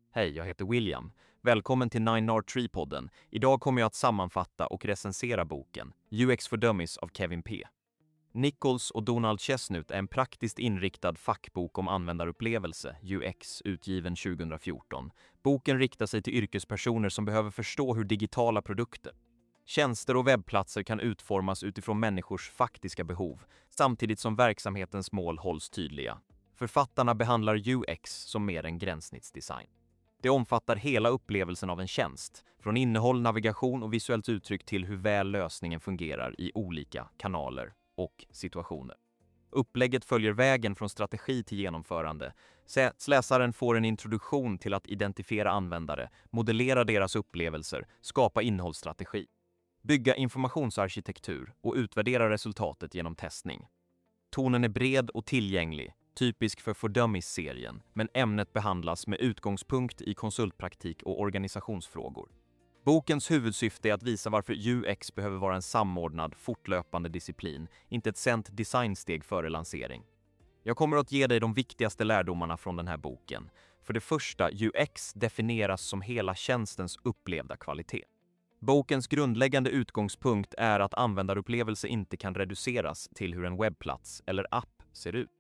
Hej, jag heter William. Välkommen till 9R3-podden. Idag kommer jag att sammanfatta och recensera boken UX for Dummies av Kevin P. Nichols och Donald Chestnut är en praktiskt inriktad fackbok om användarupplevelse, UX, utgiven 2014. Boken riktar sig till yrkespersoner som behöver förstå hur digitala produkter, tjänster och webbplatser kan utformas utifrån människors faktiska behov, samtidigt som verksamhetens mål hålls tydliga. Författarna behandlar UX som mer än gränssnittsdesign. Det omfattar hela upplevelsen av en tjänst, från innehåll, navigation och visuellt uttryck till hur väl lösningen fungerar i olika kanaler och situationer. Upplägget följer vägen från strategi till genomförande. Läsaren får en introduktion till att identifiera användare, modellera deras upplevelser, skapa innehållsstrategi, bygga informationsarkitektur och utvärdera resultatet genom testning. Tonen är bred och tillgänglig, typisk för Dummies-serien, men ämnet behandlas med utgångspunkt i konsultpraktik och organisationsfrågor. Bokens huvudsyfte är att visa varför UX behöver vara en samordnad, fortlöpande disciplin, inte ett sent designsteg före lansering. Jag kommer att ge dig de viktigaste lärdomarna från den här boken. För det första, UX definieras som hela tjänstens upplevda kvalitet. Bokens grundläggande utgångspunkt är att användarupplevelse inte kan reduceras till hur en webbplats eller app ser ut.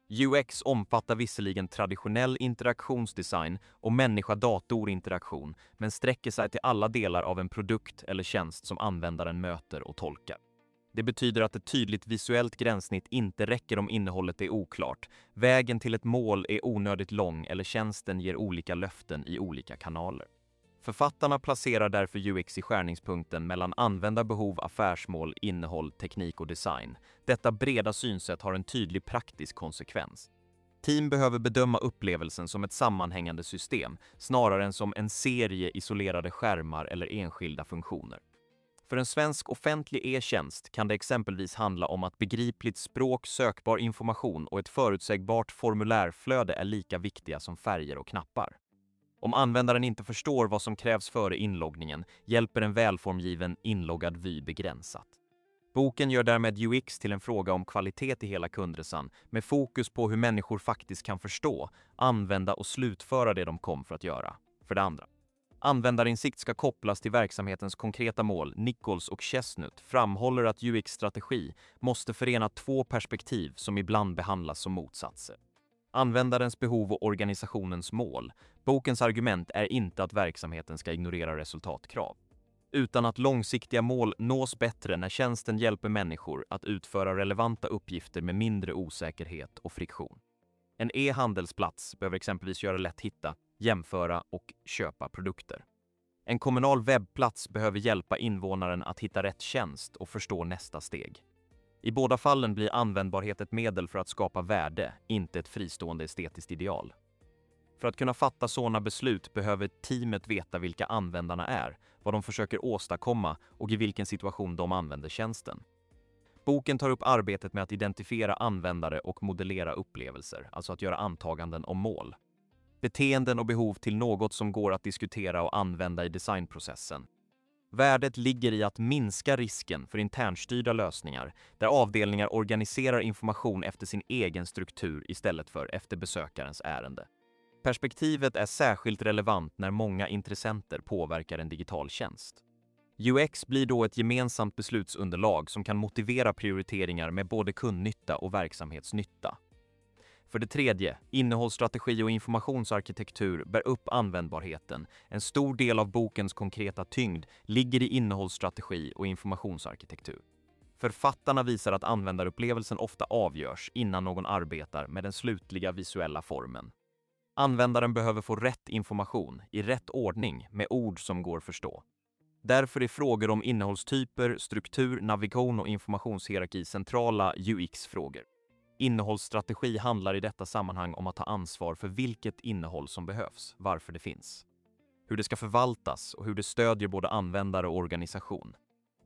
UX omfattar visserligen traditionell interaktionsdesign och människa-dator-interaktion, men sträcker sig till alla delar av en produkt eller tjänst som användaren möter och tolkar. Det betyder att ett tydligt visuellt gränssnitt inte räcker om innehållet är oklart, vägen till ett mål är onödigt lång eller tjänsten ger olika löften i olika kanaler. Författarna placerar därför UX i skärningspunkten mellan användarbehov, affärsmål, innehåll, teknik och design. Detta breda synsätt har en tydlig praktisk konsekvens. Team behöver bedöma upplevelsen som ett sammanhängande system, snarare än som en serie isolerade skärmar eller enskilda funktioner. För en svensk offentlig e-tjänst kan det exempelvis handla om att begripligt språk, sökbar information och ett förutsägbart formulärflöde är lika viktiga som färger och knappar. Om användaren inte förstår vad som krävs före inloggningen hjälper en välformgiven inloggad vy begränsat. Boken gör därmed UX till en fråga om kvalitet i hela kundresan med fokus på hur människor faktiskt kan förstå, använda och slutföra det de kom för att göra. För det andra, användarinsikt ska kopplas till verksamhetens konkreta mål. Nichols och Chestnut framhåller att UX-strategi måste förena två perspektiv som ibland behandlas som motsatser. Användarens behov och organisationens mål. Bokens argument är inte att verksamheten ska ignorera resultatkrav, utan att långsiktiga mål nås bättre när tjänsten hjälper människor att utföra relevanta uppgifter med mindre osäkerhet och friktion. En e-handelsplats behöver exempelvis göra lätt hitta, jämföra och köpa produkter. En kommunal webbplats behöver hjälpa invånaren att hitta rätt tjänst och förstå nästa steg. I båda fallen blir användbarhet ett medel för att skapa värde, inte ett fristående estetiskt ideal. För att kunna fatta sådana beslut behöver teamet veta vilka användarna är, vad de försöker åstadkomma och i vilken situation de använder tjänsten. Boken tar upp arbetet med att identifiera användare och modellera upplevelser, alltså att göra antaganden om mål, beteenden och behov till något som går att diskutera och använda i designprocessen. Värdet ligger i att minska risken för internstyrda lösningar där avdelningar organiserar information efter sin egen struktur istället för efter besökarens ärende. Perspektivet är särskilt relevant när många intressenter påverkar en digital tjänst. UX blir då ett gemensamt beslutsunderlag som kan motivera prioriteringar med både kundnytta och verksamhetsnytta. För det tredje, innehållsstrategi och informationsarkitektur bär upp användbarheten. En stor del av bokens konkreta tyngd ligger i innehållsstrategi och informationsarkitektur. Författarna visar att användarupplevelsen ofta avgörs innan någon arbetar med den slutliga visuella formen. Användaren behöver få rätt information i rätt ordning med ord som går att förstå. Därför är frågor om innehållstyper, struktur, navigation och informationshierarki centrala UX-frågor. Innehållsstrategi handlar i detta sammanhang om att ta ansvar för vilket innehåll som behövs, varför det finns, hur det ska förvaltas och hur det stödjer både användare och organisation.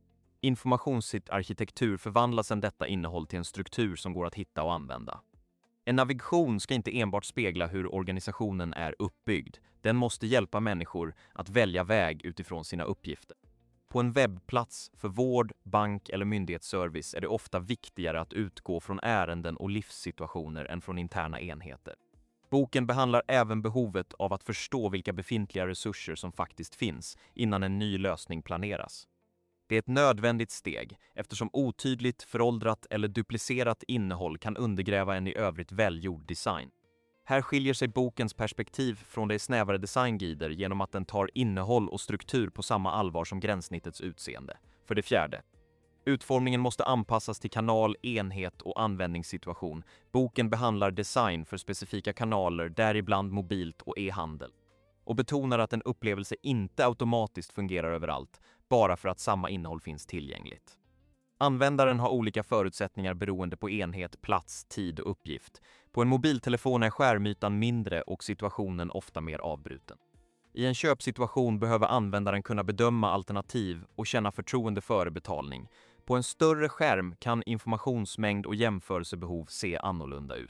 Informationsarkitektur förvandlar sedan detta innehåll till en struktur som går att hitta och använda. En navigation ska inte enbart spegla hur organisationen är uppbyggd. Den måste hjälpa människor att välja väg utifrån sina uppgifter. På en webbplats för vård, bank eller myndighetsservice är det ofta viktigare att utgå från ärenden och livssituationer än från interna enheter. Boken behandlar även behovet av att förstå vilka befintliga resurser som faktiskt finns innan en ny lösning planeras. Det är ett nödvändigt steg eftersom otydligt, föråldrat eller duplicerat innehåll kan undergräva en i övrigt välgjord design. Här skiljer sig bokens perspektiv från de snävare designguider genom att den tar innehåll och struktur på samma allvar som gränssnittets utseende. För det fjärde. Utformningen måste anpassas till kanal, enhet och användningssituation. Boken behandlar design för specifika kanaler, däribland mobilt och e-handel. Och betonar att en upplevelse inte automatiskt fungerar överallt, bara för att samma innehåll finns tillgängligt. Användaren har olika förutsättningar beroende på enhet, plats, tid och uppgift. På en mobiltelefon är skärmytan mindre och situationen ofta mer avbruten. I en köpsituation behöver användaren kunna bedöma alternativ och känna förtroende före betalning. På en större skärm kan informationsmängd och jämförelsebehov se annorlunda ut.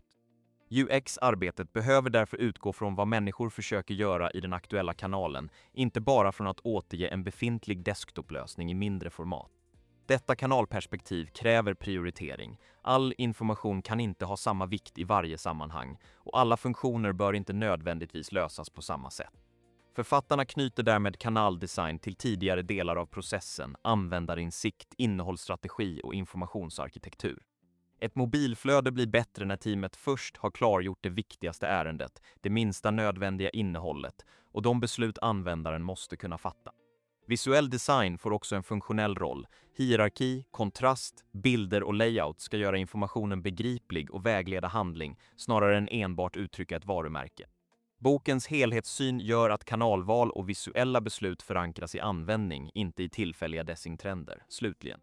UX-arbetet behöver därför utgå från vad människor försöker göra i den aktuella kanalen, inte bara från att återge en befintlig desktoplösning i mindre format. Detta kanalperspektiv kräver prioritering. All information kan inte ha samma vikt i varje sammanhang och alla funktioner bör inte nödvändigtvis lösas på samma sätt. Författarna knyter därmed kanaldesign till tidigare delar av processen, användarinsikt, innehållsstrategi och informationsarkitektur. Ett mobilflöde blir bättre när teamet först har klargjort det viktigaste ärendet, det minsta nödvändiga innehållet och de beslut användaren måste kunna fatta. Visuell design får också en funktionell roll. Hierarki, kontrast, bilder och layout ska göra informationen begriplig och vägleda handling snarare än enbart uttrycka ett varumärke. Bokens helhetssyn gör att kanalval och visuella beslut förankras i användning, inte i tillfälliga designtrender. Slutligen.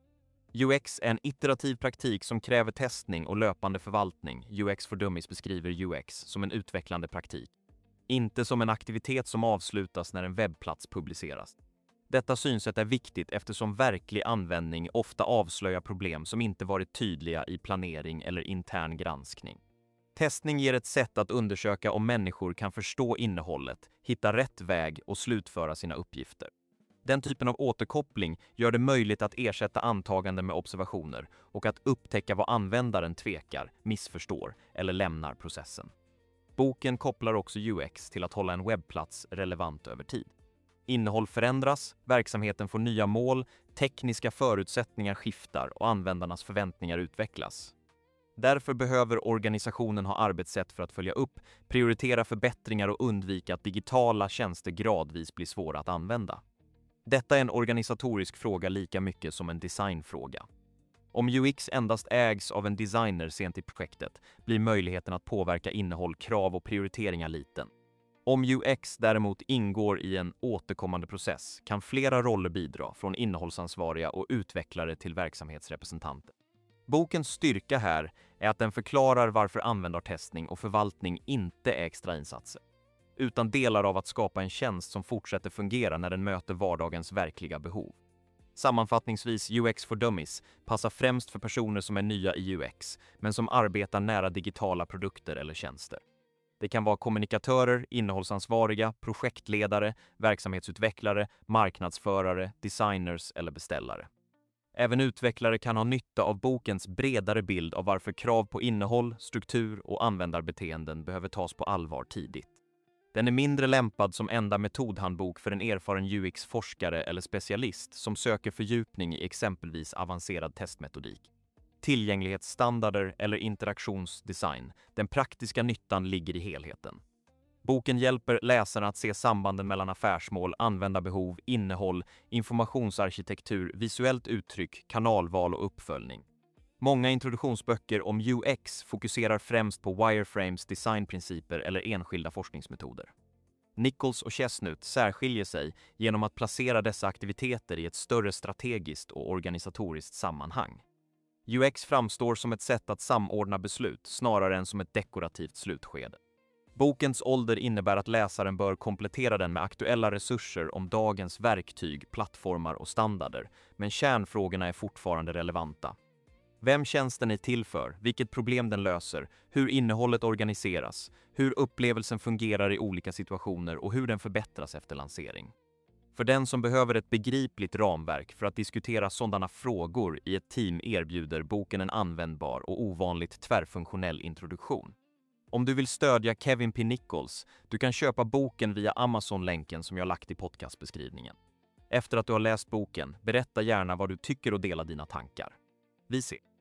UX är en iterativ praktik som kräver testning och löpande förvaltning. UX for Dummies beskriver UX som en utvecklande praktik, inte som en aktivitet som avslutas när en webbplats publiceras. Detta synsätt är viktigt eftersom verklig användning ofta avslöjar problem som inte varit tydliga i planering eller intern granskning. Testning ger ett sätt att undersöka om människor kan förstå innehållet, hitta rätt väg och slutföra sina uppgifter. Den typen av återkoppling gör det möjligt att ersätta antaganden med observationer och att upptäcka vad användaren tvekar, missförstår eller lämnar processen. Boken kopplar också UX till att hålla en webbplats relevant över tid. Innehåll förändras, verksamheten får nya mål, tekniska förutsättningar skiftar och användarnas förväntningar utvecklas. Därför behöver organisationen ha arbetssätt för att följa upp, prioritera förbättringar och undvika att digitala tjänster gradvis blir svåra att använda. Detta är en organisatorisk fråga lika mycket som en designfråga. Om UX endast ägs av en designer sent i projektet blir möjligheten att påverka innehåll, krav och prioriteringar liten. Om UX däremot ingår i en återkommande process kan flera roller bidra, från innehållsansvariga och utvecklare till verksamhetsrepresentanter. Bokens styrka här är att den förklarar varför användartestning och förvaltning inte är extrainsatser, utan delar av att skapa en tjänst som fortsätter fungera när den möter vardagens verkliga behov. Sammanfattningsvis, UX for Dummies passar främst för personer som är nya i UX, men som arbetar nära digitala produkter eller tjänster. Det kan vara kommunikatörer, innehållsansvariga, projektledare, verksamhetsutvecklare, marknadsförare, designers eller beställare. Även utvecklare kan ha nytta av bokens bredare bild av varför krav på innehåll, struktur och användarbeteenden behöver tas på allvar tidigt. Den är mindre lämpad som enda metodhandbok för en erfaren UX-forskare eller specialist som söker fördjupning i exempelvis avancerad testmetodik, tillgänglighetsstandarder eller interaktionsdesign. Den praktiska nyttan ligger i helheten. Boken hjälper läsarna att se sambanden mellan affärsmål, användarbehov, innehåll, informationsarkitektur, visuellt uttryck, kanalval och uppföljning. Många introduktionsböcker om UX fokuserar främst på wireframes, designprinciper eller enskilda forskningsmetoder. Nichols och Chestnut särskiljer sig genom att placera dessa aktiviteter i ett större strategiskt och organisatoriskt sammanhang. UX framstår som ett sätt att samordna beslut snarare än som ett dekorativt slutskede. Bokens ålder innebär att läsaren bör komplettera den med aktuella resurser om dagens verktyg, plattformar och standarder, men kärnfrågorna är fortfarande relevanta. Vem tjänsten är till för, vilket problem den löser, hur innehållet organiseras, hur upplevelsen fungerar i olika situationer och hur den förbättras efter lansering. För den som behöver ett begripligt ramverk för att diskutera sådana frågor i ett team erbjuder boken en användbar och ovanligt tvärfunktionell introduktion. Om du vill stödja Kevin P. Nichols, du kan köpa boken via Amazon-länken som jag lagt i podcastbeskrivningen. Efter att du har läst boken, berätta gärna vad du tycker och dela dina tankar. Vi ses!